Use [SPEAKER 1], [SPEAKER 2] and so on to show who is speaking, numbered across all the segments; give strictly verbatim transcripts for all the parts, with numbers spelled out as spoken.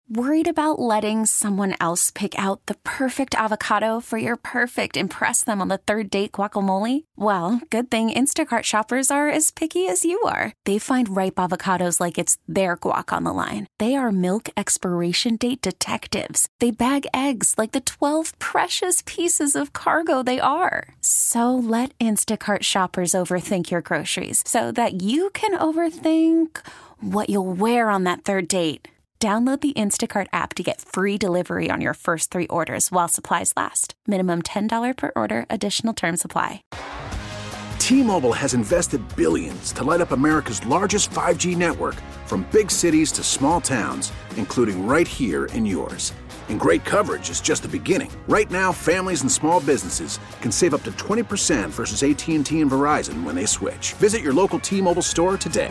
[SPEAKER 1] Worried about letting someone else pick out the perfect avocado for your perfect impress them on the third date guacamole? Well, good thing Instacart shoppers are as picky as you are. They find ripe avocados like it's their guac on the line. They are milk expiration date detectives. They bag eggs like the twelve precious pieces of cargo they are. So let Instacart shoppers overthink your groceries so that you can overthink what you'll wear on that third date. Download the Instacart app to get free delivery on your first three orders while supplies last. Minimum ten dollars per order. Additional terms apply.
[SPEAKER 2] T-Mobile has invested billions to light up America's largest five G network, from big cities to small towns, including right here in yours. And great coverage is just the beginning. Right now, families and small businesses can save up to twenty percent versus A T and T and Verizon when they switch. Visit your local T-Mobile store today.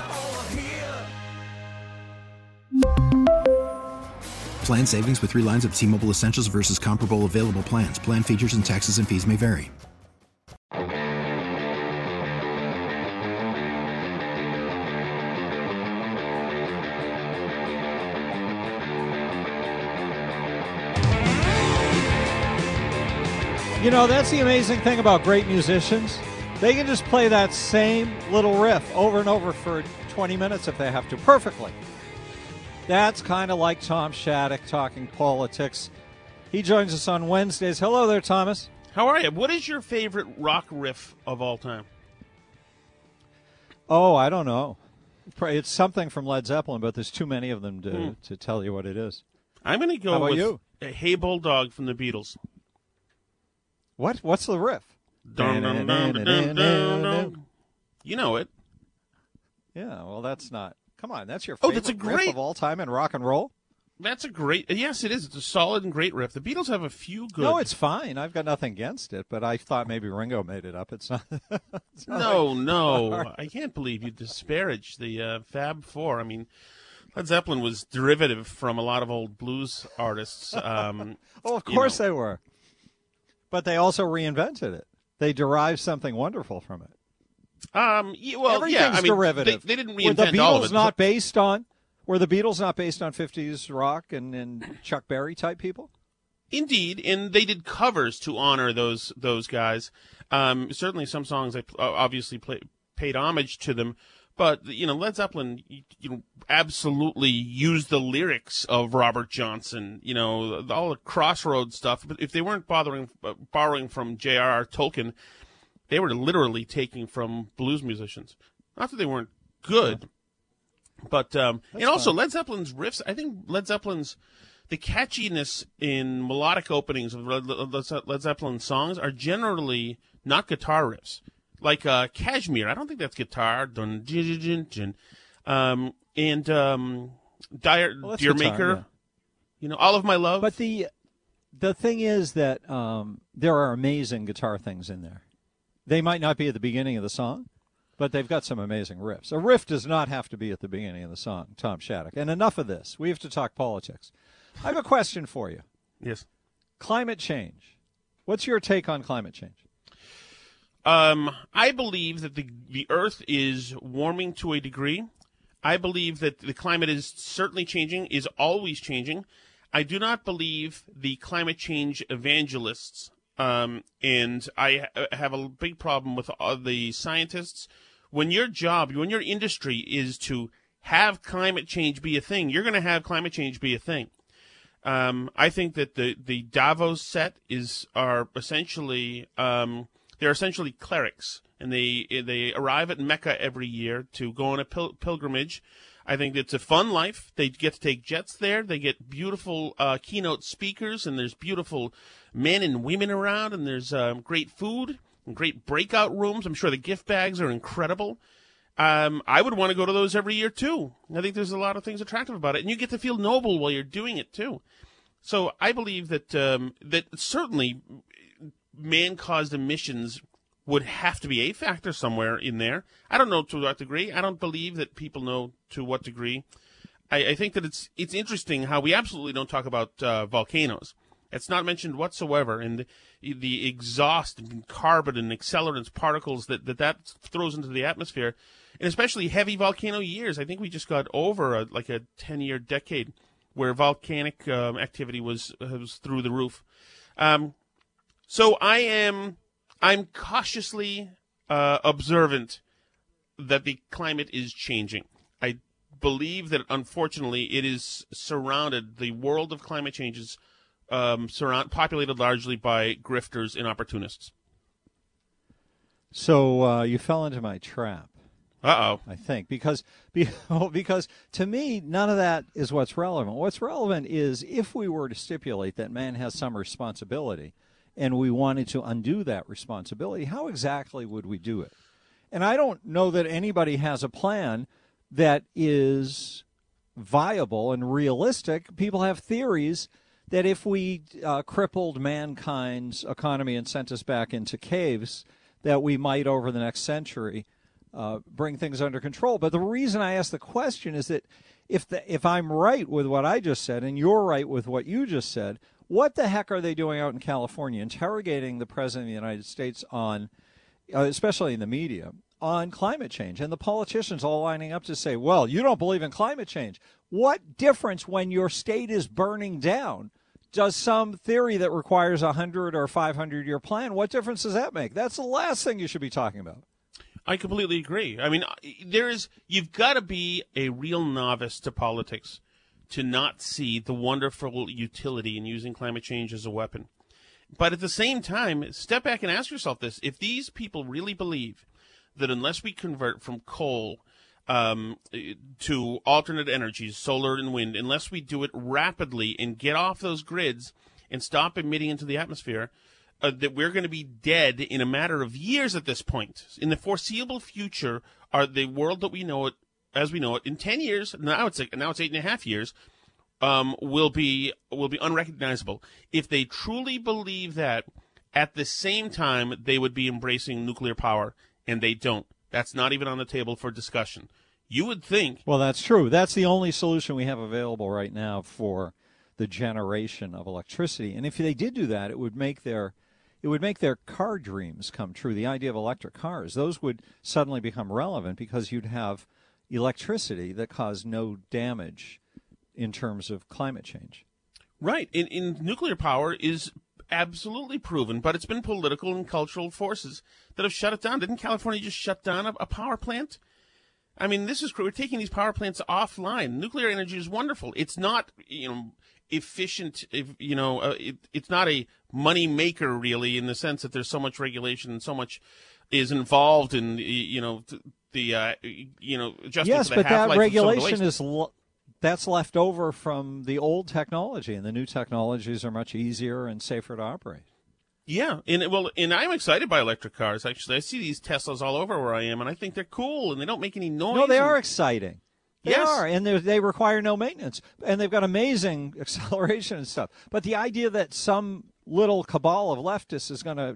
[SPEAKER 3] Plan savings with three lines of T-Mobile Essentials versus comparable available plans. Plan features and taxes and fees may vary.
[SPEAKER 4] You know, that's the amazing thing about great musicians. They can just play that same little riff over and over for twenty minutes if they have to, perfectly. That's kind of like Tom Shattuck talking politics. He joins us on Wednesdays. Hello there, Thomas.
[SPEAKER 5] How are you? What is your favorite rock riff of all time?
[SPEAKER 4] Oh, I don't know. It's something from Led Zeppelin, but there's too many of them to,
[SPEAKER 5] hmm.
[SPEAKER 4] to tell you what it is.
[SPEAKER 5] I'm going to go
[SPEAKER 4] How about
[SPEAKER 5] with
[SPEAKER 4] you?
[SPEAKER 5] Hey Bulldog from the Beatles.
[SPEAKER 4] What? What's the riff?
[SPEAKER 5] Dun, dun, dun, dun, dun, dun, dun. You know it.
[SPEAKER 4] Yeah, well, that's not. Come on, that's your
[SPEAKER 5] Oh,
[SPEAKER 4] favorite
[SPEAKER 5] that's a
[SPEAKER 4] riff
[SPEAKER 5] great-
[SPEAKER 4] of all time in rock and roll?
[SPEAKER 5] That's a great. Yes, it is. It's a solid and great riff. The Beatles have a few good.
[SPEAKER 4] No, it's fine. I've got nothing against it, but I thought maybe Ringo made it up. It's not. It's not
[SPEAKER 5] No,
[SPEAKER 4] like-
[SPEAKER 5] no. I can't believe you disparage the uh, Fab Four. I mean, Led Zeppelin was derivative from a lot of old blues artists. Um,
[SPEAKER 4] Oh, of
[SPEAKER 5] you
[SPEAKER 4] course
[SPEAKER 5] know.
[SPEAKER 4] they were. But they also reinvented it. They derived something wonderful from it.
[SPEAKER 5] Um, yeah, well,
[SPEAKER 4] Everything's
[SPEAKER 5] yeah, I mean,
[SPEAKER 4] derivative.
[SPEAKER 5] They, they didn't
[SPEAKER 4] Were the
[SPEAKER 5] reinvent all of
[SPEAKER 4] Beatles
[SPEAKER 5] it.
[SPEAKER 4] not based on? Were the Beatles not based on fifties rock and, and Chuck Berry type people?
[SPEAKER 5] Indeed, and they did covers to honor those those guys. Um, certainly, some songs I uh, obviously play, paid homage to them, but you know, Led Zeppelin, you, you know, absolutely used the lyrics of Robert Johnson. You know, all the Crossroads stuff. But if they weren't bothering uh, borrowing from J R R Tolkien, they were literally taking from blues musicians. Not that they weren't good, but um, and also
[SPEAKER 4] fine.
[SPEAKER 5] Led Zeppelin's riffs. I think Led Zeppelin's the catchiness in melodic openings of Led Zeppelin songs are generally not guitar riffs. Like uh, Kashmir, I don't think that's guitar. Dun, dun, dun, dun. Um, and um, Dire,
[SPEAKER 4] Well, that's
[SPEAKER 5] Deer
[SPEAKER 4] guitar,
[SPEAKER 5] Maker,
[SPEAKER 4] yeah.
[SPEAKER 5] you know, All of My Love.
[SPEAKER 4] But the the thing is that um, there are amazing guitar things in there. They might not be at the beginning of the song, but they've got some amazing riffs. A riff does not have to be at the beginning of the song, Tom Shattuck. And enough of this. We have to talk politics. I have a question for you.
[SPEAKER 5] Yes.
[SPEAKER 4] Climate change. What's your take on climate change?
[SPEAKER 5] Um, I believe that the the Earth is warming to a degree. I believe that the climate is certainly changing, is always changing. I do not believe the climate change evangelists, um, and I ha- have a big problem with all the scientists. When your job, when your industry is to have climate change be a thing, you're going to have climate change be a thing. Um, I think that the, the Davos set is are essentially um, they're essentially clerics, and they they arrive at Mecca every year to go on a pil- pilgrimage. I think it's a fun life. They get to take jets there. They get beautiful uh, keynote speakers, and there's beautiful men and women around, and there's um, great food and great breakout rooms. I'm sure the gift bags are incredible. Um, I would want to go to those every year, too. I think there's a lot of things attractive about it, and you get to feel noble while you're doing it, too. So I believe that um, that certainly man-caused emissions would have to be a factor somewhere in there. I don't know to what degree. I don't believe that people know to what degree. I, I think that it's it's interesting how we absolutely don't talk about uh, volcanoes. It's not mentioned whatsoever, and the, the exhaust and carbon and accelerants particles that, that that throws into the atmosphere, and especially heavy volcano years. I think we just got over a, like a ten-year decade where volcanic um, activity was was through the roof. Um, so I am I'm cautiously uh, observant that the climate is changing. I believe that, unfortunately, it is surrounded, the world of climate change is um, surround, populated largely by grifters and opportunists.
[SPEAKER 4] So uh, you fell into my trap.
[SPEAKER 5] Uh-oh.
[SPEAKER 4] I think, because because to me, none of that is what's relevant. What's relevant is if we were to stipulate that man has some responsibility and we wanted to undo that responsibility, how exactly would we do it? And I don't know that anybody has a plan that is viable and realistic. People have theories that if we uh, crippled mankind's economy and sent us back into caves, that we might, over the next century, uh, bring things under control. But the reason I ask the question is that if the, if I'm right with what I just said and you're right with what you just said, what the heck are they doing out in California, interrogating the President of the United States on, uh, especially in the media, on climate change, and the politicians all lining up to say, well, you don't believe in climate change. What difference when your state is burning down does some theory that requires a hundred or five hundred year plan? What difference does that make? That's the last thing you should be talking about.
[SPEAKER 5] I completely agree. I mean, there is, you've got to be a real novice to politics to not see the wonderful utility in using climate change as a weapon. But at the same time, step back and ask yourself this. If these people really believe that unless we convert from coal um, to alternate energies, solar and wind, unless we do it rapidly and get off those grids and stop emitting into the atmosphere, uh, that we're going to be dead in a matter of years at this point. In the foreseeable future, are the world that we know it, as we know it, in ten years, now it's like, now it's eight and a half years, um, will be will be unrecognizable. If they truly believe that, at the same time, they would be embracing nuclear power. And they don't. That's not even on the table for discussion. You would think.
[SPEAKER 4] Well, that's true. That's the only solution we have available right now for the generation of electricity. And if they did do that, it would make their it would make their car dreams come true. The idea of electric cars, those would suddenly become relevant because you'd have electricity that caused no damage in terms of climate change.
[SPEAKER 5] Right. In, in nuclear power is absolutely proven, but it's been political and cultural forces that have shut it down. Didn't California just shut down a, a power plant? I mean, this is we're taking these power plants offline. Nuclear energy is wonderful. It's not, you know, efficient. If, you know, uh, it, it's not a money maker really, in the sense that there's so much regulation and so much is involved in, you know, the uh, you know, adjustment
[SPEAKER 4] yes,
[SPEAKER 5] to the
[SPEAKER 4] but
[SPEAKER 5] half-life
[SPEAKER 4] that
[SPEAKER 5] of some of the
[SPEAKER 4] regulation
[SPEAKER 5] waste.
[SPEAKER 4] is. L- That's left over from the old technology, and the new technologies are much easier and safer to operate.
[SPEAKER 5] Yeah, and well, and I'm excited by electric cars. Actually, I see these Teslas all over where I am, and I think they're cool, and they don't make any noise.
[SPEAKER 4] No, they
[SPEAKER 5] and...
[SPEAKER 4] are exciting. They
[SPEAKER 5] yes.
[SPEAKER 4] are, and they require no maintenance, and they've got amazing acceleration and stuff. But the idea that some little cabal of leftists is going to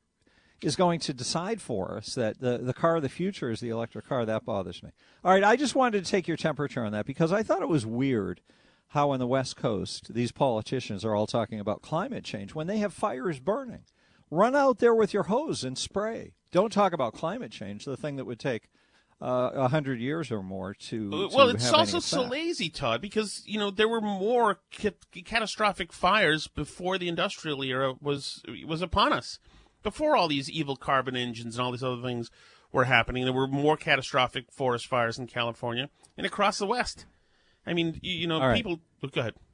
[SPEAKER 4] is going to decide for us that the, the car of the future is the electric car, that bothers me. All right, I just wanted to take your temperature on that because I thought it was weird how on the West Coast these politicians are all talking about climate change when they have fires burning. Run out there with your hose and spray. Don't talk about climate change, the thing that would take uh, a hundred years or more to, to
[SPEAKER 5] well, it's
[SPEAKER 4] have
[SPEAKER 5] also
[SPEAKER 4] any
[SPEAKER 5] so
[SPEAKER 4] effect.
[SPEAKER 5] lazy, Todd, because you know there were more ca- catastrophic fires before the industrial era was was upon us. Before all these evil carbon engines and all these other things were happening, there were more catastrophic forest fires in California and across the West. I mean, you, you know,
[SPEAKER 4] All right.
[SPEAKER 5] people. Oh, go ahead.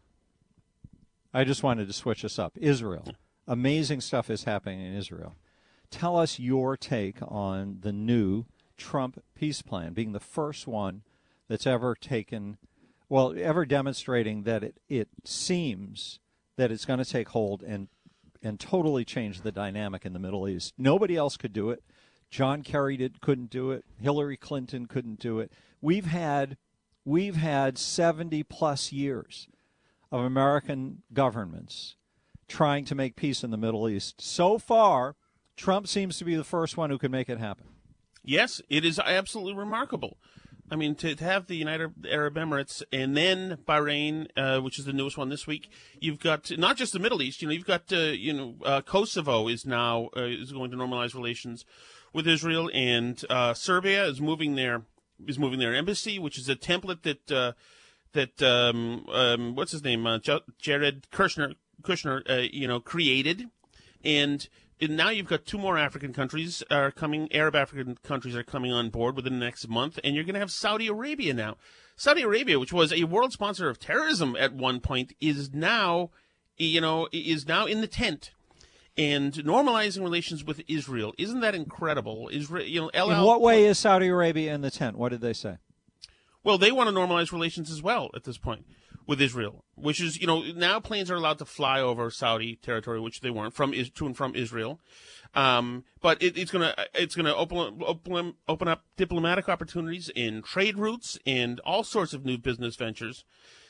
[SPEAKER 4] I just wanted to switch us up. Israel. Amazing stuff is happening in Israel. Tell us your take on the new Trump peace plan, being the first one that's ever taken, well, ever demonstrating that it, it seems that it's going to take hold and and totally change the dynamic in the Middle East. Nobody else could do it. John Kerry did, couldn't do it. Hillary Clinton couldn't do it. We've had we've had seventy plus years of American governments trying to make peace in the Middle East. So far, Trump seems to be the first one who can make it happen.
[SPEAKER 5] Yes, it is absolutely remarkable. I mean, to, to have the United Arab Emirates and then Bahrain, uh, which is the newest one this week, you've got not just the Middle East. You know, you've got uh, you know uh, Kosovo is now uh, is going to normalize relations with Israel, and uh, Serbia is moving their is moving their embassy, which is a template that uh, that um, um, what's his name, uh, Jared Kushner, Kushner, uh, you know, created, and, and now you've got two more African countries are coming, Arab African countries are coming on board within the next month, and you're going to have Saudi Arabia now. Saudi Arabia, which was a world sponsor of terrorism at one point, is now, you know, is now in the tent. And normalizing relations with Israel, isn't that incredible? Israel, you know, El
[SPEAKER 4] in
[SPEAKER 5] Al-
[SPEAKER 4] what way is Saudi Arabia in the tent? What did they say?
[SPEAKER 5] Well, they want to normalize relations as well at this point with Israel, which is, you know, now planes are allowed to fly over Saudi territory, which they weren't, from to and from Israel. Um, but it, it's gonna it's gonna open open open up diplomatic opportunities in trade routes and all sorts of new business ventures.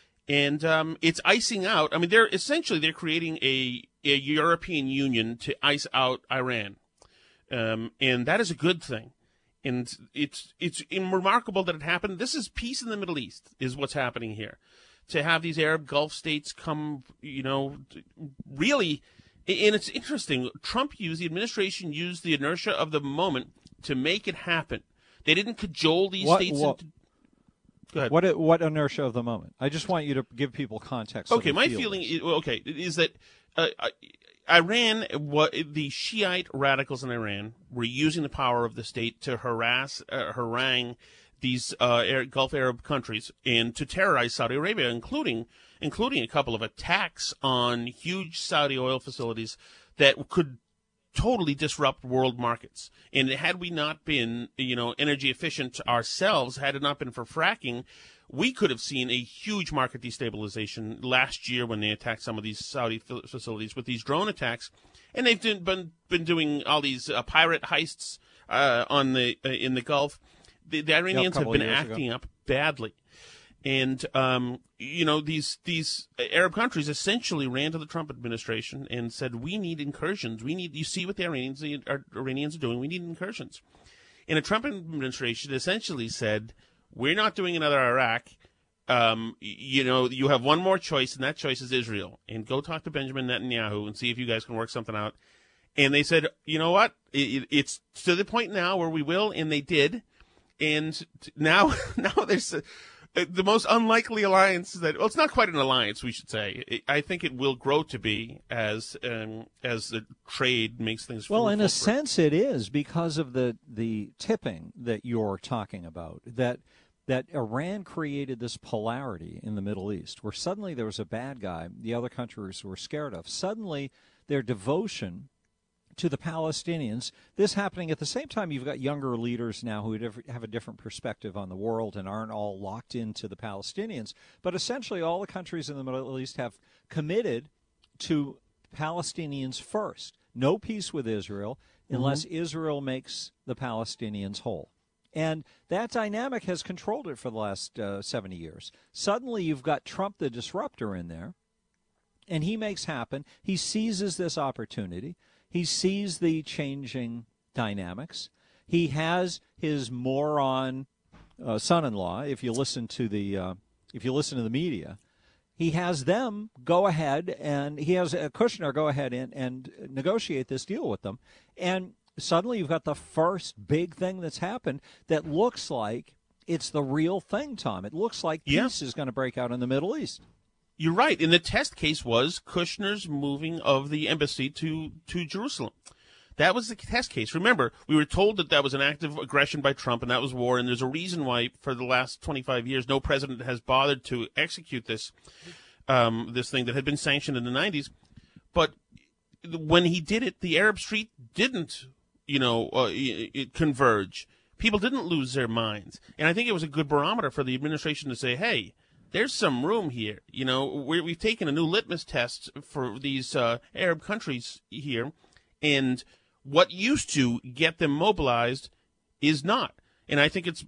[SPEAKER 5] And um, it's icing out. I mean, they're essentially they're creating a, a European Union to ice out Iran, um, and that is a good thing. And it's it's remarkable that it happened. This is peace in the Middle East, is what's happening here. To have these Arab Gulf states come, you know, really, and it's interesting. Trump used the administration used the inertia of the moment to make it happen. They didn't cajole these
[SPEAKER 4] what,
[SPEAKER 5] states
[SPEAKER 4] what?
[SPEAKER 5] into. Go ahead.
[SPEAKER 4] What what inertia of the moment? I just want you to give people context.
[SPEAKER 5] Okay, my
[SPEAKER 4] feel
[SPEAKER 5] feeling
[SPEAKER 4] this.
[SPEAKER 5] is, okay is that uh, Iran, what the Shiite radicals in Iran were using the power of the state to harass, uh, harangue these uh, Gulf Arab countries and to terrorize Saudi Arabia, including including a couple of attacks on huge Saudi oil facilities that could totally disrupt world markets. And had we not been, you know, energy efficient ourselves, had it not been for fracking, we could have seen a huge market destabilization last year when they attacked some of these Saudi facilities with these drone attacks. And they've been been doing all these uh, pirate heists uh, on the uh, in the Gulf. The, the Iranians
[SPEAKER 4] yeah,
[SPEAKER 5] have been
[SPEAKER 4] years
[SPEAKER 5] acting
[SPEAKER 4] ago.
[SPEAKER 5] up badly. And, um, you know, these these Arab countries essentially ran to the Trump administration and said, we need incursions. We need, you see what the Iranians, the Iranians are doing. We need incursions. And the Trump administration essentially said, we're not doing another Iraq. Um, you know, you have one more choice, and that choice is Israel. And go talk to Benjamin Netanyahu and see if you guys can work something out. And they said, you know what? It, it's to the point now where we will, and they did. And now, now there's a, the most unlikely alliance that, well, it's not quite an alliance, we should say. I think it will grow to be as um, as the trade makes things
[SPEAKER 4] well, in a
[SPEAKER 5] for
[SPEAKER 4] sense, it is because of the the tipping that you're talking about. That that Iran created this polarity in the Middle East, where suddenly there was a bad guy the other countries were scared of. Suddenly, their devotion to the Palestinians, this happening at the same time you've got younger leaders now who have a different perspective on the world and aren't all locked into the Palestinians. But essentially all the countries in the Middle East have committed to Palestinians first. No peace with Israel unless mm-hmm. Israel makes the Palestinians whole. And that dynamic has controlled it for the last uh, seventy years. Suddenly you've got Trump the disruptor in there, and he makes happen. He seizes this opportunity. He sees the changing dynamics. He has his moron uh, son-in-law. If you listen to the, uh, if you listen to the media, he has them go ahead and he has uh, Kushner go ahead and, and negotiate this deal with them. And suddenly you've got the first big thing that's happened that looks like it's the real thing, Tom. It looks like peace
[SPEAKER 5] yeah.
[SPEAKER 4] is going to break out in the Middle East.
[SPEAKER 5] You're right. And the test case was Kushner's moving of the embassy to, to Jerusalem. That was the test case. Remember, we were told that that was an act of aggression by Trump and that was war. And there's a reason why for the last twenty-five years, no president has bothered to execute this, um, this thing that had been sanctioned in the nineties. But when he did it, the Arab street didn't, you know, uh, it, it converge. People didn't lose their minds. And I think it was a good barometer for the administration to say, hey, there's some room here. You know, we're, we've taken a new litmus test for these uh, Arab countries here, and what used to get them mobilized is not. And I think it's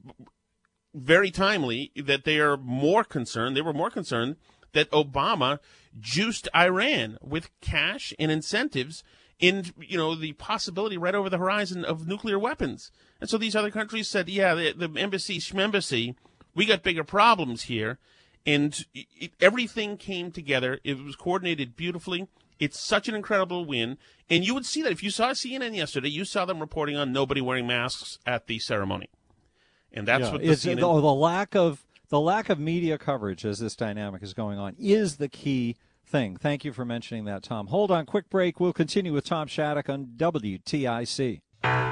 [SPEAKER 5] very timely that they are more concerned, they were more concerned that Obama juiced Iran with cash and incentives in, you know, the possibility right over the horizon of nuclear weapons. And so these other countries said, yeah, the, the embassy, schmembassy, we got bigger problems here. And it, everything came together. It was coordinated beautifully. It's such an incredible win. And you would see that if you saw C N N yesterday, you saw them reporting on nobody wearing masks at the ceremony. And that's
[SPEAKER 4] yeah,
[SPEAKER 5] what the
[SPEAKER 4] it's
[SPEAKER 5] C N N...
[SPEAKER 4] the, the lack of the lack of media coverage as this dynamic is going on is the key thing. Thank you for mentioning that, Tom. Hold on, quick break. We'll continue with Tom Shattuck on W T I C.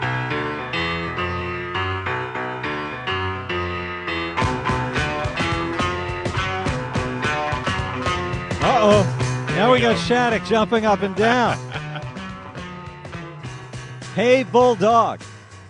[SPEAKER 4] Uh-oh. Now we got Shattuck jumping up and down. Hey, Bulldog.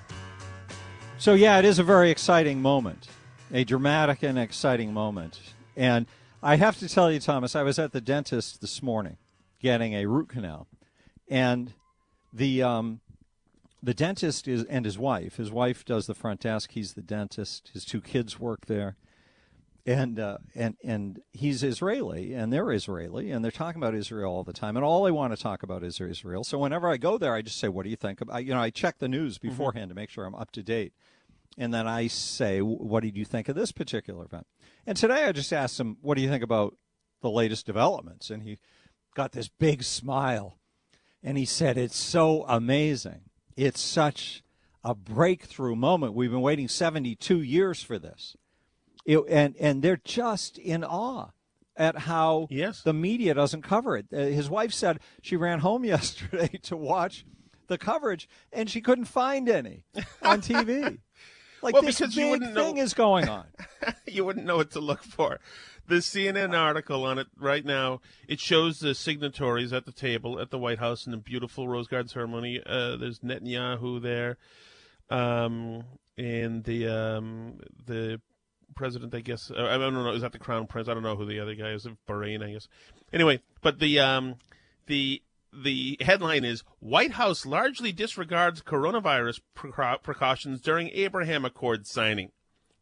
[SPEAKER 4] So, yeah, it is a very exciting moment, a dramatic and exciting moment. And I have to tell you, Thomas, I was at the dentist this morning getting a root canal. And the um, the dentist is and his wife. His wife does the front desk. He's the dentist. His two kids work there. And uh, and and he's Israeli, and they're Israeli, and they're talking about Israel all the time. And all they want to talk about is Israel. So whenever I go there, I just say, "What do you think?" About, you know, I check the news beforehand mm-hmm. to make sure I'm up to date, and then I say, "What did you think of this particular event?" And today I just asked him, "What do you think about the latest developments?" And he got this big smile, and he said, "It's so amazing. It's such a breakthrough moment. We've been waiting seventy-two years for this." It, and and they're just in awe at how
[SPEAKER 5] yes.
[SPEAKER 4] the media doesn't cover it. Uh, his wife said she ran home yesterday to watch the coverage, and she couldn't find any on T V. Like,
[SPEAKER 5] well,
[SPEAKER 4] this
[SPEAKER 5] because
[SPEAKER 4] big
[SPEAKER 5] you wouldn't
[SPEAKER 4] thing
[SPEAKER 5] know,
[SPEAKER 4] is going on.
[SPEAKER 5] You wouldn't know what to look for. The C N N article on it right now, it shows the signatories at the table at the White House in the beautiful Rose Garden ceremony. Uh, there's Netanyahu there, um, and the um, the president, I guess. I don't know. Is that the crown prince? I don't know who the other guy is. Bahrain, I guess. Anyway, but the um, the the headline is White House largely disregards coronavirus preca- precautions during Abraham Accords signing.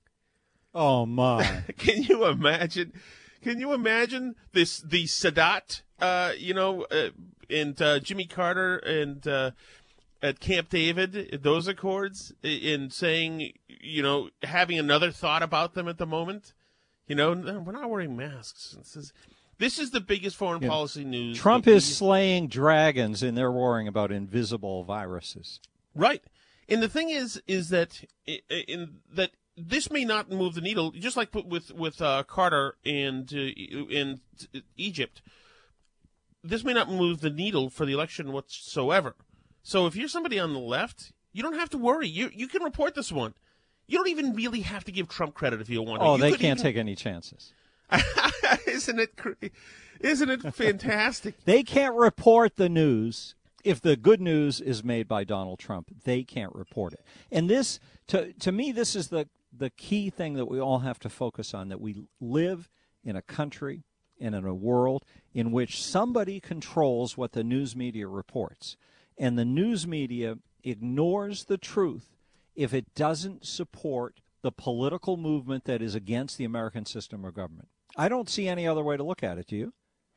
[SPEAKER 4] Oh my!
[SPEAKER 5] Can you imagine? Can you imagine this? The Sadat, uh, you know, uh, and uh, Jimmy Carter and. Uh, At Camp David, those accords, in saying, you know, having another thought about them at the moment, you know, we're not wearing masks. This is, this is the biggest foreign yeah. policy news.
[SPEAKER 4] Trump is slaying dragons, and they're worrying about invisible viruses.
[SPEAKER 5] Right, and the thing is, is that in that this may not move the needle, just like with with uh, Carter and uh, in Egypt. This may not move the needle for the election whatsoever. So if you're somebody on the left, you don't have to worry. You you can report this one. You don't even really have to give Trump credit if you don't want to.
[SPEAKER 4] Oh,
[SPEAKER 5] you
[SPEAKER 4] they can't
[SPEAKER 5] even...
[SPEAKER 4] take any chances.
[SPEAKER 5] Isn't it? Isn't it fantastic?
[SPEAKER 4] They can't report the news if the good news is made by Donald Trump. They can't report it. And this, to to me, this is the the key thing that we all have to focus on. That we live in a country and in a world in which somebody controls what the news media reports. And the news media ignores the truth if it doesn't support the political movement that is against the American system of government. I don't see any other way to look at it, do you?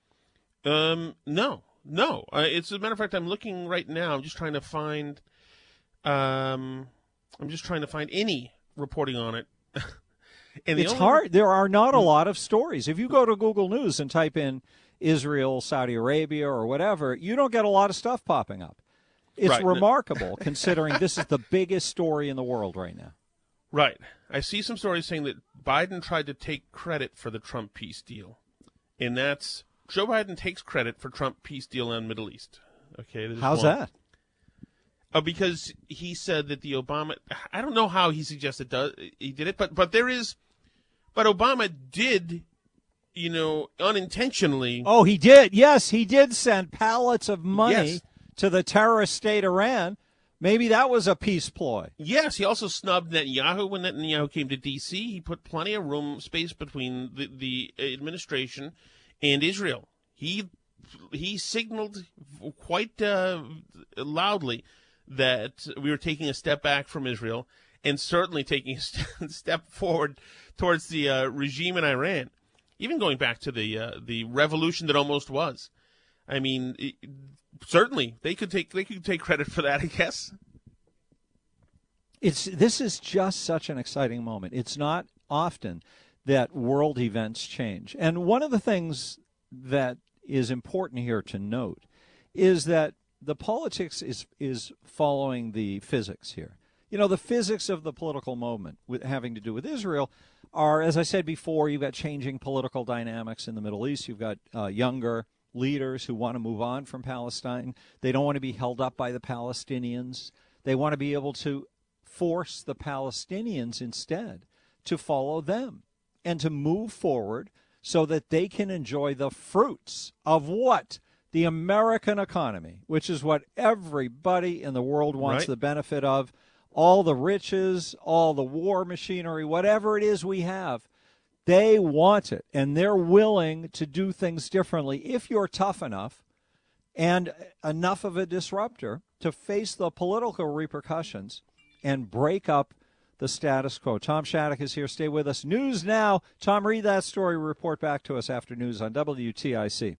[SPEAKER 5] Um, no, no. Uh, it's, as a matter of fact, I'm looking right now. I'm just trying to find. Um, I'm just trying to find any reporting on it. and the
[SPEAKER 4] it's
[SPEAKER 5] only...
[SPEAKER 4] hard. There are not a lot of stories. If you go to Google News and type in Israel, Saudi Arabia, or whatever, you don't get a lot of stuff popping up. It's
[SPEAKER 5] right.
[SPEAKER 4] remarkable considering this is the biggest story in the world right now.
[SPEAKER 5] Right. I see some stories saying that Biden tried to take credit for the Trump peace deal. And that's Joe Biden takes credit for Trump peace deal on Middle East. Okay.
[SPEAKER 4] How's
[SPEAKER 5] one.
[SPEAKER 4] that?
[SPEAKER 5] Uh, because he said that the Obama, I don't know how he suggested does, he did it, but, but there is, but Obama did, you know, unintentionally.
[SPEAKER 4] Oh, he did. Yes, he did send pallets of money.
[SPEAKER 5] Yes.
[SPEAKER 4] To the terrorist state Iran. Maybe that was a peace ploy.
[SPEAKER 5] Yes, he also snubbed Netanyahu when Netanyahu came to D C. He put plenty of room, space between the, the administration and Israel. He he signaled quite uh, loudly that we were taking a step back from Israel and certainly taking a step forward towards the uh, regime in Iran, even going back to the uh, the revolution that almost was. I mean, it, certainly they could take they could take credit for that, I guess.
[SPEAKER 4] It's this is just such an exciting moment. It's not often that world events change. And one of the things that is important here to note is that the politics is is following the physics here. You know, the physics of the political moment with having to do with Israel are, as I said before, you've got changing political dynamics in the Middle East. You've got uh, younger leaders who want to move on from Palestine. They don't want to be held up by the Palestinians. They want to be able to force the Palestinians instead to follow them and to move forward so that they can enjoy the fruits of what? The American economy, which is what everybody in the world wants
[SPEAKER 5] right.
[SPEAKER 4] the benefit of. All the riches, all the war machinery, whatever it is we have, they want it, and they're willing to do things differently if you're tough enough and enough of a disruptor to face the political repercussions and break up the status quo. Tom Shattuck is here. Stay with us. News now. Tom, read that story. Report back to us after news on W T I C.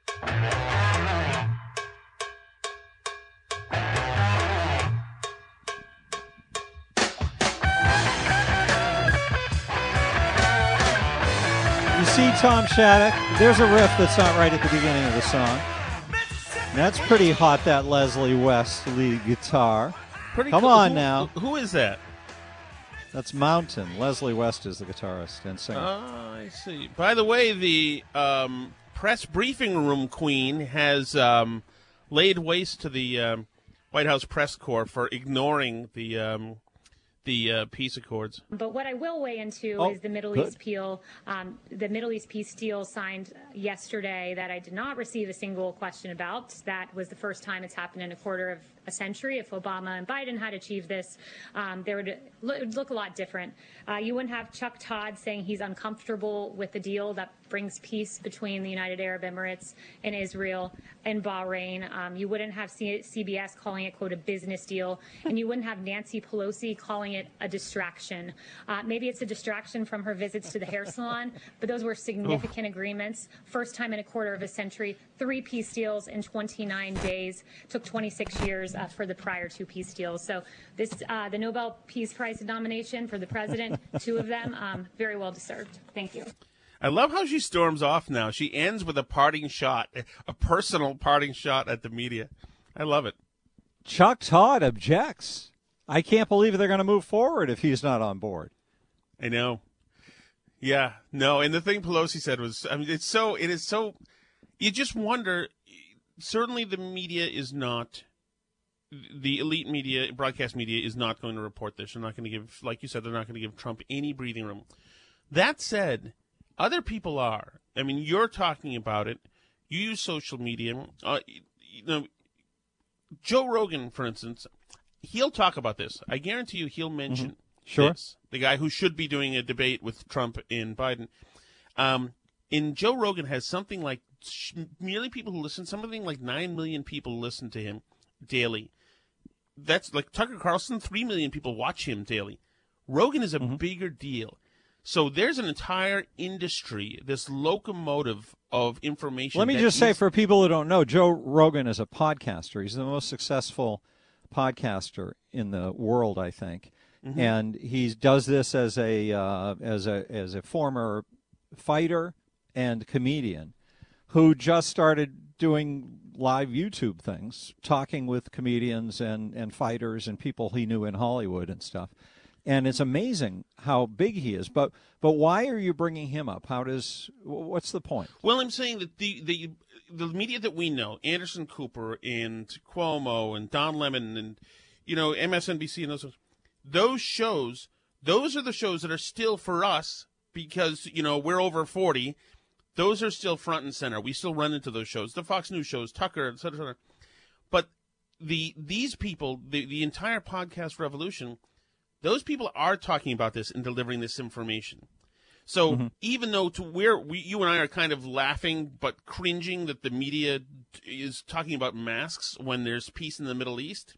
[SPEAKER 4] You see, Tom Shattuck, there's a riff that's not right at the beginning of the song. And that's pretty hot, that Leslie West lead guitar.
[SPEAKER 5] Pretty
[SPEAKER 4] Come
[SPEAKER 5] cool.
[SPEAKER 4] on
[SPEAKER 5] who,
[SPEAKER 4] now.
[SPEAKER 5] Who is that?
[SPEAKER 4] That's Mountain. Leslie West is the guitarist and singer.
[SPEAKER 5] Oh, I see. By the way, the um, press briefing room queen has um, laid waste to the um, White House press corps for ignoring the um, the uh, peace accords.
[SPEAKER 6] But what I will weigh into
[SPEAKER 4] oh,
[SPEAKER 6] is the Middle
[SPEAKER 4] good.
[SPEAKER 6] East deal, um, the Middle East peace deal signed yesterday that I did not receive a single question about. That was the first time it's happened in a quarter of a century. If Obama and Biden had achieved this, um, there would it would look a lot different. Uh, you wouldn't have Chuck Todd saying he's uncomfortable with the deal that brings peace between the United Arab Emirates and Israel and Bahrain. Um, you wouldn't have C- CBS calling it, quote, a business deal. And you wouldn't have Nancy Pelosi calling it a distraction. Uh, maybe it's a distraction from her visits to the hair salon, but those were significant oh. agreements. First time in a quarter of a century, three peace deals in twenty-nine days. Took twenty-six years uh, for the prior two peace deals. So this, uh, the Nobel Peace Prize nomination for the president, two of them, um, very well deserved. Thank you.
[SPEAKER 5] I love how she storms off now. She ends with a parting shot, a personal parting shot at the media. I love it.
[SPEAKER 4] Chuck Todd objects. I can't believe they're going to move forward if he's not on board.
[SPEAKER 5] I know. Yeah, no, and the thing Pelosi said was, I mean, it's so, it is so, you just wonder, certainly the media is not, the elite media, broadcast media is not going to report this. They're not going to give, like you said, they're not going to give Trump any breathing room. That said, other people are. I mean, you're talking about it. You use social media. Uh, you know, Joe Rogan, for instance, he'll talk about this. I guarantee you he'll mention
[SPEAKER 4] mm-hmm. Sure.
[SPEAKER 5] this. The guy who should be doing a debate with Trump and Biden. Um, and Joe Rogan has something like, merely people who listen, something like nine million people listen to him daily. That's like Tucker Carlson, three million people watch him daily. Rogan is a mm-hmm. bigger deal. So there's an entire industry, this locomotive of information.
[SPEAKER 4] Let me just say, for people who don't know, Joe Rogan is a podcaster. He's the most successful podcaster in the world, I think. Mm-hmm. And he does this as a uh, as a as a former fighter and comedian who just started doing live YouTube things, talking with comedians and, and fighters and people he knew in Hollywood and stuff. And it's amazing how big he is. But but why are you bringing him up? How does what's the point?
[SPEAKER 5] Well, I'm saying that the the the media that we know, Anderson Cooper and Cuomo and Don Lemon and you know M S N B C and those those shows, those are the shows that are still for us because you know we're over forty. Those are still front and center. We still run into those shows, the Fox News shows, Tucker, et cetera, et cetera. But the these people, the the entire podcast revolution. Those people are talking about this and delivering this information. So mm-hmm. even though to where we, you and I are kind of laughing but cringing that the media is talking about masks when there's peace in the Middle East,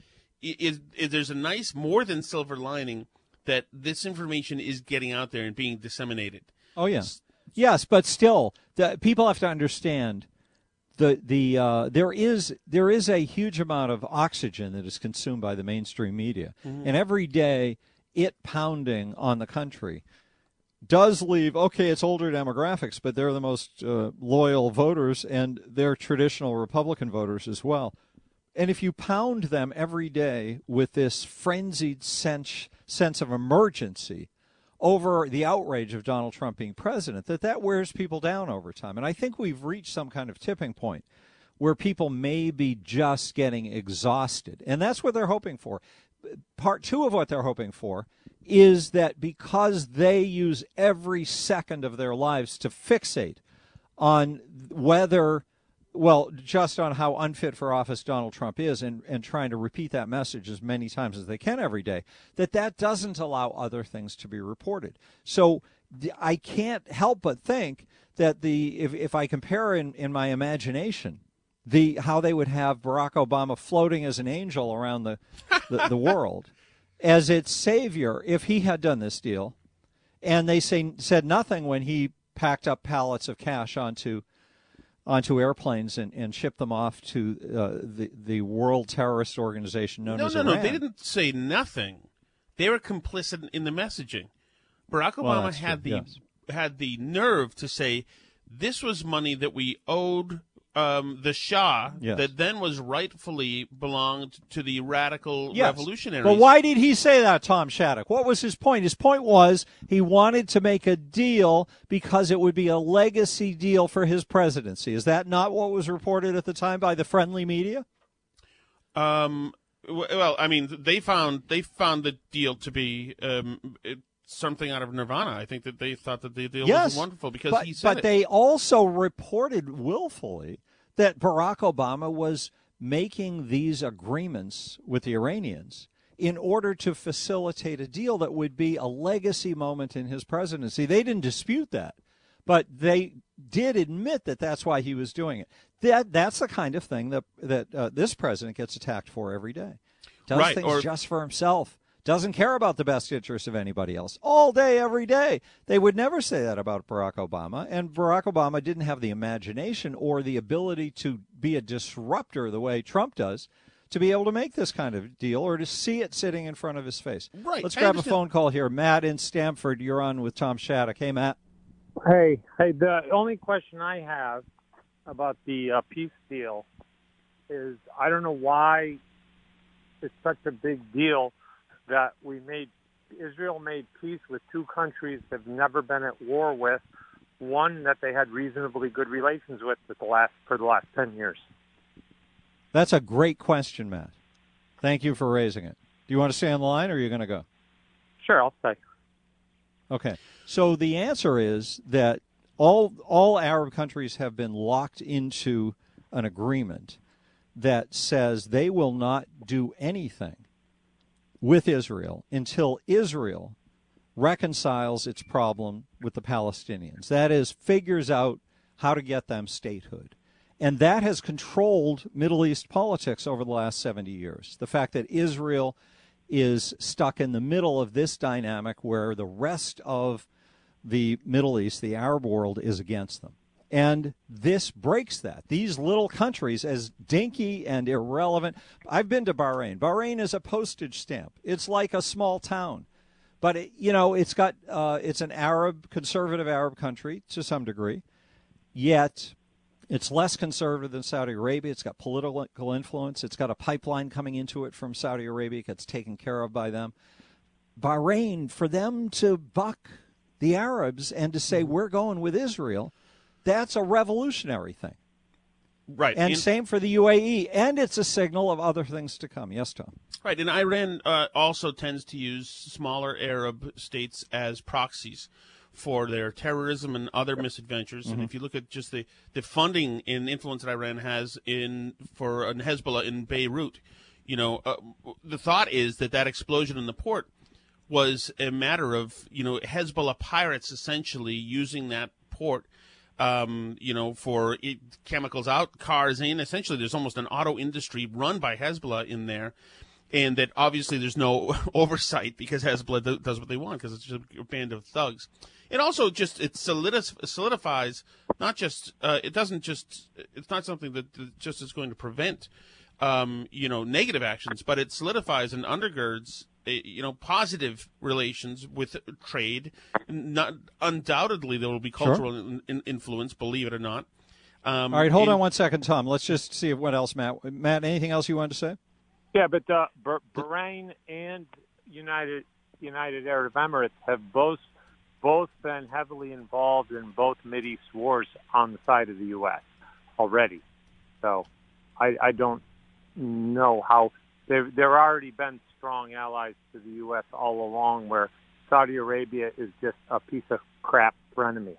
[SPEAKER 5] is, is there's a nice more than silver lining that this information is getting out there and being disseminated.
[SPEAKER 4] Oh, yeah. Yes, but still, the, people have to understand the the uh, there is there is a huge amount of oxygen that is consumed by the mainstream media, mm-hmm. and every day it pounding on the country does leave. Okay, it's older demographics, but they're the most uh, loyal voters, and they're traditional Republican voters as well. And if you pound them every day with this frenzied sense sense of emergency over the outrage of Donald Trump being president, that that wears people down over time. And I think we've reached some kind of tipping point where people may be just getting exhausted. And that's what they're hoping for. Part two of what they're hoping for is that because they use every second of their lives to fixate on whether, well, just on how unfit for office Donald Trump is, and, and trying to repeat that message as many times as they can every day, that that doesn't allow other things to be reported. So I can't help but think that the if, if I compare in, in my imagination the how they would have Barack Obama floating as an angel around the, the, the world as its savior if he had done this deal, and they say, said nothing when he packed up pallets of cash onto onto airplanes and, and shipped them off to uh, the the world terrorist organization known
[SPEAKER 5] no,
[SPEAKER 4] as
[SPEAKER 5] no,
[SPEAKER 4] Iran.
[SPEAKER 5] No, no, they didn't say nothing. They were complicit in the messaging. Barack Obama
[SPEAKER 4] well,
[SPEAKER 5] had
[SPEAKER 4] true.
[SPEAKER 5] the
[SPEAKER 4] yes.
[SPEAKER 5] had the nerve to say this was money that we owed um, the Shah
[SPEAKER 4] yes.
[SPEAKER 5] that then was rightfully belonged to the radical
[SPEAKER 4] yes.
[SPEAKER 5] revolutionaries.
[SPEAKER 4] But why did he say that, Tom Shattuck? What was his point? His point was he wanted to make a deal because it would be a legacy deal for his presidency. Is that not what was reported at the time by the friendly media?
[SPEAKER 5] Um. Well, I mean, they found they found the deal to be um, it, something out of Nirvana. I think that they thought that the deal
[SPEAKER 4] yes,
[SPEAKER 5] was wonderful because
[SPEAKER 4] but,
[SPEAKER 5] he said
[SPEAKER 4] but
[SPEAKER 5] it.
[SPEAKER 4] they also reported willfully that Barack Obama was making these agreements with the Iranians in order to facilitate a deal that would be a legacy moment in his presidency. They didn't dispute that, but they did admit that that's why he was doing it. That that's the kind of thing that that uh, this president gets attacked for every day. Does
[SPEAKER 5] right,
[SPEAKER 4] things
[SPEAKER 5] or,
[SPEAKER 4] just for himself. Doesn't care about the best interests of anybody else. All day, every day. They would never say that about Barack Obama. And Barack Obama didn't have the imagination or the ability to be a disruptor the way Trump does to be able to make this kind of deal or to see it sitting in front of his face.
[SPEAKER 5] Right.
[SPEAKER 4] Let's grab a phone call here. Matt in Stamford, you're on with Tom Shattuck. Hey, Matt.
[SPEAKER 7] Hey, hey. The only question I have about the uh, peace deal is I don't know why it's such a big deal that we made Israel made peace with two countries they've never been at war with, one that they had reasonably good relations with for the last for the last ten years.
[SPEAKER 4] That's a great question, Matt. Thank you for raising it. Do you want to stay on the line, or are you going to go?
[SPEAKER 7] Sure, I'll stay.
[SPEAKER 4] Okay. So the answer is that all all Arab countries have been locked into an agreement that says they will not do anything with Israel until Israel reconciles its problem with the Palestinians. That is, figures out how to get them statehood. And that has controlled Middle East politics over the last seventy years. The fact that Israel is stuck in the middle of this dynamic where the rest of the Middle East, the Arab world, is against them. And this breaks that. These little countries, as dinky and irrelevant. I've been to Bahrain. Bahrain is a postage stamp. It's like a small town. But, it, you know, it's got uh, it's an Arab, conservative Arab country to some degree. Yet it's less conservative than Saudi Arabia. It's got political influence. It's got a pipeline coming into it from Saudi Arabia. It gets taken care of by them. Bahrain, for them to buck the Arabs and to say, we're going with Israel, that's a revolutionary thing.
[SPEAKER 5] Right.
[SPEAKER 4] And
[SPEAKER 5] in,
[SPEAKER 4] same for the U A E. And it's a signal of other things to come. Yes, Tom.
[SPEAKER 5] Right. And Iran uh, also tends to use smaller Arab states as proxies for their terrorism and other misadventures. Mm-hmm. And if you look at just the, the funding and influence that Iran has in for an Hezbollah in Beirut, you know, uh, the thought is that that explosion in the port was a matter of, you know, Hezbollah pirates essentially using that port, um, you know, for it, chemicals out, cars in. Essentially, there's almost an auto industry run by Hezbollah in there. And that obviously there's no oversight because Hezbollah does what they want because it's just a band of thugs. It also just it solidifies not just uh, it doesn't just it's not something that just is going to prevent um, you know negative actions, but it solidifies and undergirds you know positive relations with trade. Not undoubtedly there will be cultural sure. in, in influence, believe it or not. Um,
[SPEAKER 4] All right, hold
[SPEAKER 5] and,
[SPEAKER 4] on one second, Tom. Let's just see what else, Matt. Matt, anything else you wanted to say?
[SPEAKER 7] Yeah, but uh, Bahrain and United United Arab Emirates have both both been heavily involved in both Mideast wars on the side of the U S already. So I, I don't know how there there already been strong allies to the U S all along, where Saudi Arabia is just a piece of crap frenemy.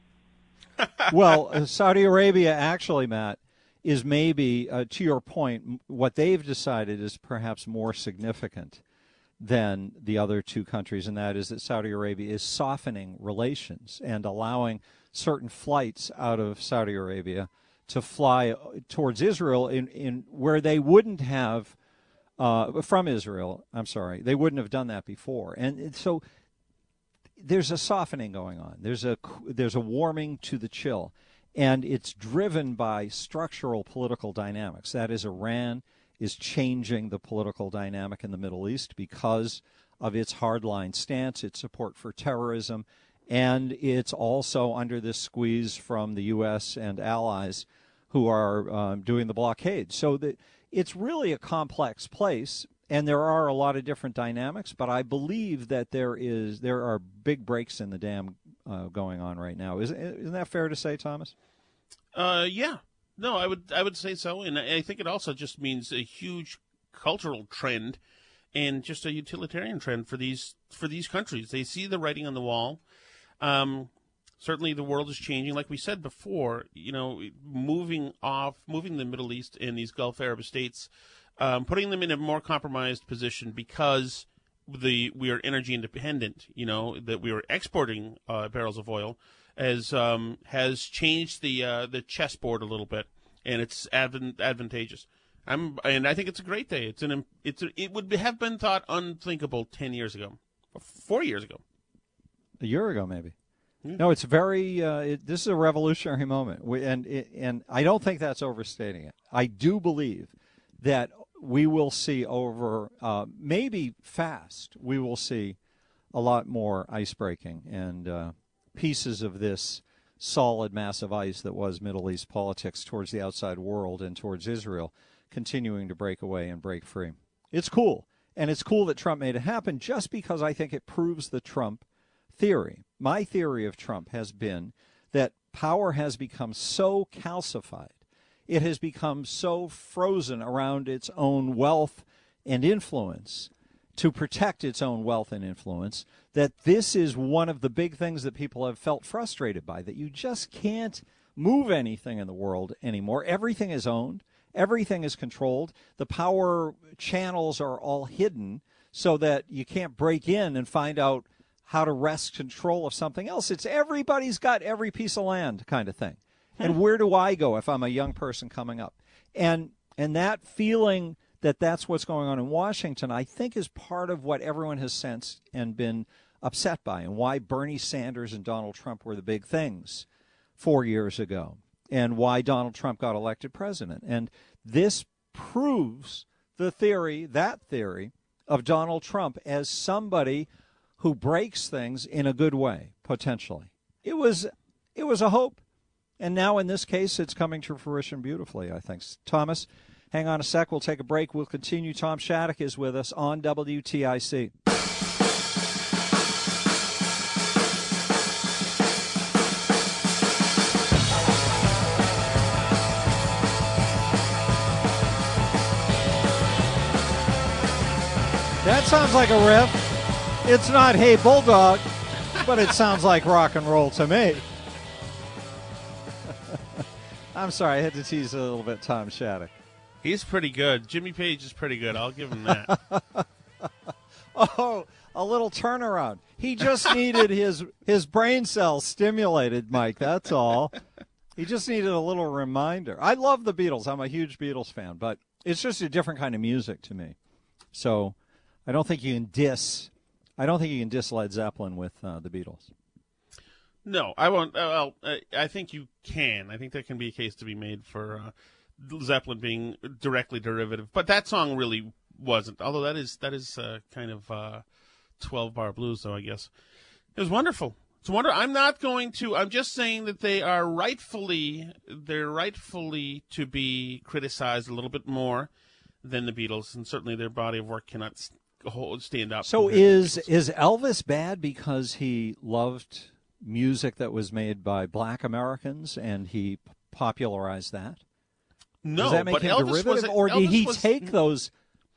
[SPEAKER 4] Well, uh, Saudi Arabia actually, Matt, is maybe, uh, to your point, what they've decided is perhaps more significant than the other two countries, and that is that Saudi Arabia is softening relations and allowing certain flights out of Saudi Arabia to fly towards Israel in, in where they wouldn't have, uh, from Israel, I'm sorry, they wouldn't have done that before. And so there's a softening going on. There's a, there's a warming to the chill. And it's driven by structural political dynamics. That is, Iran is changing the political dynamic in the Middle East because of its hardline stance, its support for terrorism, and it's also under this squeeze from the U S and allies who are um, doing the blockade. So the, it's really a complex place, and there are a lot of different dynamics, but I believe that there is there are big breaks in the dam uh, going on right now. Isn't, isn't that fair to say, Thomas?
[SPEAKER 5] Uh, yeah. No, I would I would say so, and I think it also just means a huge cultural trend and just a utilitarian trend for these for these countries. They see the writing on the wall. Um, certainly, the world is changing, like we said before. You know, moving off, moving the Middle East and these Gulf Arab states, um, putting them in a more compromised position because the we are energy independent. You know, that we are exporting uh, barrels of oil. Has um, has changed the uh, the chessboard a little bit, and it's advan- advantageous. I'm and I think it's a great day. It's an it's a, it would have been thought unthinkable ten years ago, four years ago,
[SPEAKER 4] a year ago maybe.
[SPEAKER 5] Yeah.
[SPEAKER 4] No, it's very. Uh, it, this is a revolutionary moment, we, and and I don't think that's overstating it. I do believe that we will see over uh, maybe fast. We will see a lot more ice breaking and. Uh, pieces of this solid mass of ice that was Middle East politics towards the outside world and towards Israel continuing to break away and break free. It's cool. And it's cool that Trump made it happen just because I think it proves the Trump theory. My theory of Trump has been that power has become so calcified, it has become so frozen around its own wealth and influence to protect its own wealth and influence, that this is one of the big things that people have felt frustrated by, that you just can't move anything in the world anymore. Everything is owned. Everything is controlled. The power channels are all hidden so that you can't break in and find out how to wrest control of something else. It's everybody's got every piece of land kind of thing. Hmm. And where do I go if I'm a young person coming up? And and that feeling that that's what's going on in Washington, I think is part of what everyone has sensed and been upset by, and why Bernie Sanders and Donald Trump were the big things four years ago, and why Donald Trump got elected president. And this proves the theory, that theory, of Donald Trump as somebody who breaks things in a good way, potentially. It was, it was a hope, and now in this case, it's coming to fruition beautifully, I think. Thomas, hang on a sec. We'll take a break. We'll continue. Tom Shattuck is with us on W T I C. That sounds like a riff. It's not Hey Bulldog, but it sounds like rock and roll to me. I'm sorry, I had to tease a little bit Tom Shattuck.
[SPEAKER 5] He's pretty good. Jimmy Page is pretty good. I'll give him that.
[SPEAKER 4] Oh, a little turnaround. He just needed his his brain cells stimulated, Mike. That's all. He just needed a little reminder. I love the Beatles. I'm a huge Beatles fan, but it's just a different kind of music to me. So I don't think you can diss. I don't think you can diss Led Zeppelin with uh, the Beatles.
[SPEAKER 5] No, I won't. Uh, well, I think you can. I think there can be a case to be made for uh, Zeppelin being directly derivative, but that song really wasn't. Although that is that is uh, kind of uh, twelve bar blues, though I guess it was wonderful. It's wonder. I'm not going to. I'm just saying that they are rightfully they're rightfully to be criticized a little bit more than the Beatles, and certainly their body of work cannot hold, stand up.
[SPEAKER 4] So is is Elvis bad because he loved music that was made by Black Americans and he p- popularized that?
[SPEAKER 5] No,
[SPEAKER 4] Does that make
[SPEAKER 5] but
[SPEAKER 4] him
[SPEAKER 5] Elvis
[SPEAKER 4] derivative,
[SPEAKER 5] was a,
[SPEAKER 4] or did
[SPEAKER 5] Elvis
[SPEAKER 4] he
[SPEAKER 5] was,
[SPEAKER 4] take those?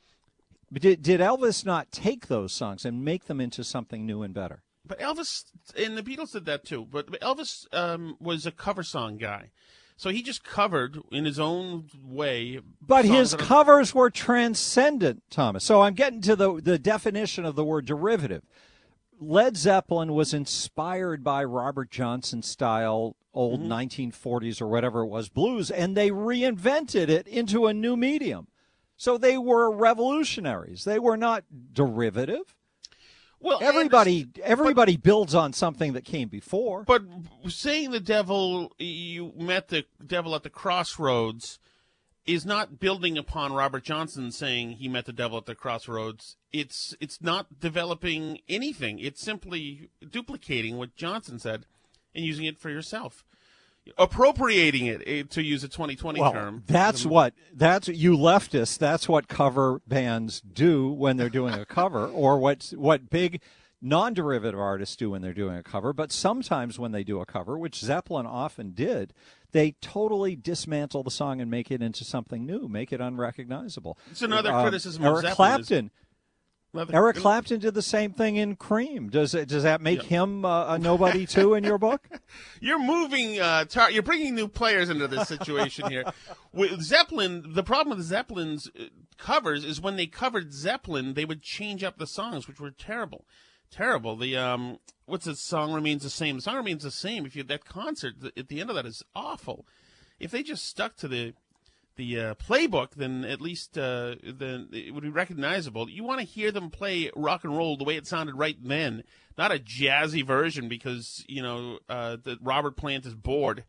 [SPEAKER 4] Did did Elvis not take those songs and make them into something new and better?
[SPEAKER 5] But Elvis and the Beatles did that too. But Elvis um, was a cover song guy. So he just covered in his own way.
[SPEAKER 4] But his
[SPEAKER 5] that are...
[SPEAKER 4] covers were transcendent, Thomas. So I'm getting to the, the definition of the word derivative. Led Zeppelin was inspired by Robert Johnson-style old mm-hmm. nineteen forties or whatever it was blues, and they reinvented it into a new medium. So they were revolutionaries. They were not derivative.
[SPEAKER 5] Well,
[SPEAKER 4] everybody everybody but, builds on something that came before.
[SPEAKER 5] But saying the devil, you met the devil at the crossroads, is not building upon Robert Johnson saying he met the devil at the crossroads. It's it's not developing anything. It's simply duplicating what Johnson said and using it for yourself. Appropriating it, to use a twenty twenty
[SPEAKER 4] well,
[SPEAKER 5] term.
[SPEAKER 4] That's what that's you leftists. That's what cover bands do when they're doing a cover, or what what big non-derivative artists do when they're doing a cover. But sometimes when they do a cover, which Zeppelin often did, they totally dismantle the song and make it into something new, make it unrecognizable.
[SPEAKER 5] It's another
[SPEAKER 4] uh,
[SPEAKER 5] criticism
[SPEAKER 4] Eric
[SPEAKER 5] of Zeppelin.
[SPEAKER 4] Clapton.
[SPEAKER 5] Is- Another,
[SPEAKER 4] Eric Clapton did the same thing in Cream. Does it? Does that make
[SPEAKER 5] yeah.
[SPEAKER 4] him uh, a nobody too in your book?
[SPEAKER 5] You're moving. Uh, tar- you're bringing new players into this situation here. With Zeppelin, the problem with Zeppelin's covers is when they covered Zeppelin, they would change up the songs, which were terrible, terrible. The um, what's the song remains the same? The song remains the same. If you that concert at the end of that is awful. If they just stuck to the the uh, playbook, then at least uh, then it would be recognizable. You want to hear them play rock and roll the way it sounded right then, not a jazzy version because, you know, uh, that Robert Plant is bored.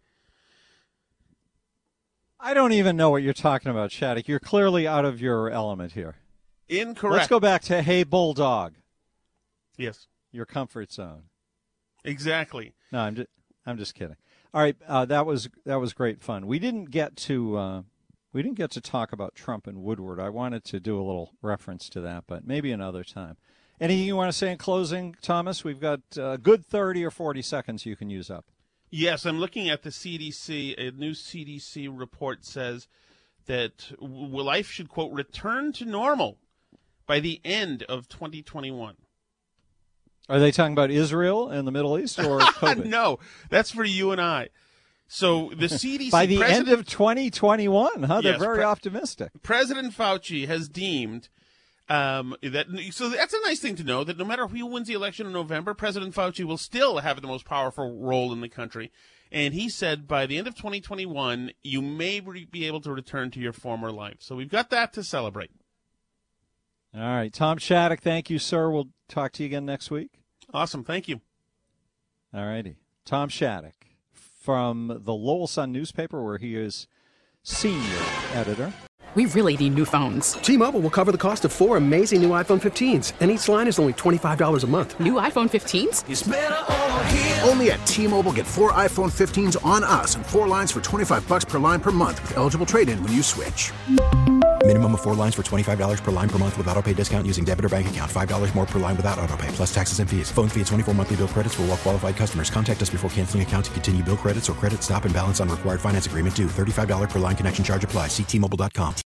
[SPEAKER 4] I don't even know what you're talking about, Shattuck. You're clearly out of your element here.
[SPEAKER 5] Incorrect.
[SPEAKER 4] Let's go back to Hey Bulldog.
[SPEAKER 5] Yes.
[SPEAKER 4] Your comfort zone.
[SPEAKER 5] Exactly.
[SPEAKER 4] No, I'm just, I'm just kidding. All right, uh, that was that was great fun. We didn't get to uh, we didn't get to talk about Trump and Woodward. I wanted to do a little reference to that, but maybe another time. Anything you want to say in closing, Thomas? We've got a good thirty or forty seconds you can use up.
[SPEAKER 5] Yes, I'm looking at the C D C. A new C D C report says that life should, quote, return to normal by the end of twenty twenty-one.
[SPEAKER 4] Are they talking about Israel and the Middle East or COVID?
[SPEAKER 5] No, that's for you and I. So the C D C
[SPEAKER 4] by the
[SPEAKER 5] President,
[SPEAKER 4] end of twenty twenty-one, huh? They're
[SPEAKER 5] yes,
[SPEAKER 4] very
[SPEAKER 5] pre-
[SPEAKER 4] optimistic.
[SPEAKER 5] President Fauci has deemed um, that. So that's a nice thing to know, that no matter who wins the election in November, President Fauci will still have the most powerful role in the country. And he said by the end of twenty twenty-one, you may re- be able to return to your former life. So we've got that to celebrate.
[SPEAKER 4] All right. Tom Shattuck, thank you, sir. We'll talk to you again next week.
[SPEAKER 5] Awesome. Thank you.
[SPEAKER 4] All righty. Tom Shattuck from the Lowell Sun newspaper, where he is senior editor.
[SPEAKER 8] We really need new phones.
[SPEAKER 9] T-Mobile will cover the cost of four amazing new iPhone fifteens, and each line is only twenty-five dollars a month.
[SPEAKER 8] New iPhone fifteens?
[SPEAKER 2] It's better over here. Only at T-Mobile, get four iPhone fifteens on us and four lines for twenty-five dollars per line per month with eligible trade-in when you switch.
[SPEAKER 3] Minimum of four lines for twenty-five dollars per line per month with autopay discount using debit or bank account. five dollars more per line without autopay, plus taxes and fees. Phone fee at twenty-four monthly bill credits for well-qualified customers. Contact us before canceling account to continue bill credits or credit stop and balance on required finance agreement due. thirty-five dollars per line connection charge applies. See T Mobile dot com.